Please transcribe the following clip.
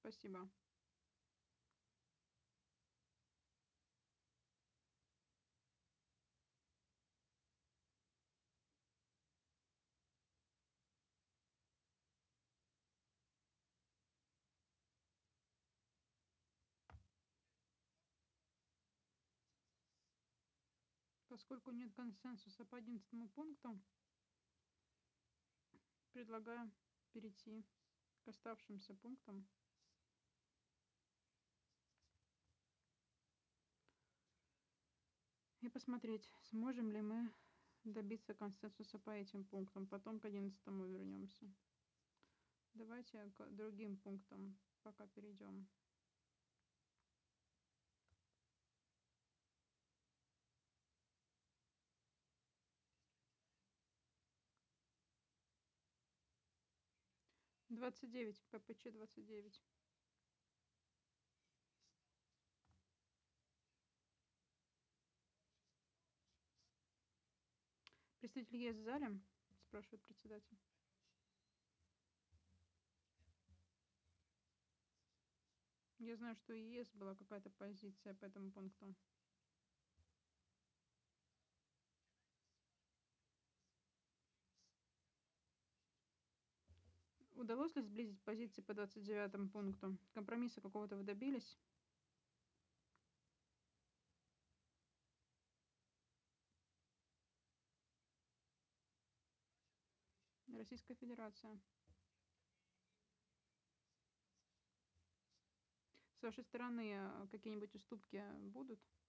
Спасибо. Поскольку нет консенсуса по 11 пункту, предлагаю перейти к оставшимся пунктам и посмотреть, сможем ли мы добиться консенсуса по этим пунктам. Потом к 11 вернемся. Давайте к другим пунктам пока перейдем. ППЧ 29. Представитель ЕС в зале? Спрашивает председатель. Я знаю, что у ЕС была какая-то позиция по этому пункту. Удалось ли сблизить позиции по 29 пункту? Компромисса какого-то вы добились? Российская Федерация. С вашей стороны какие-нибудь уступки будут?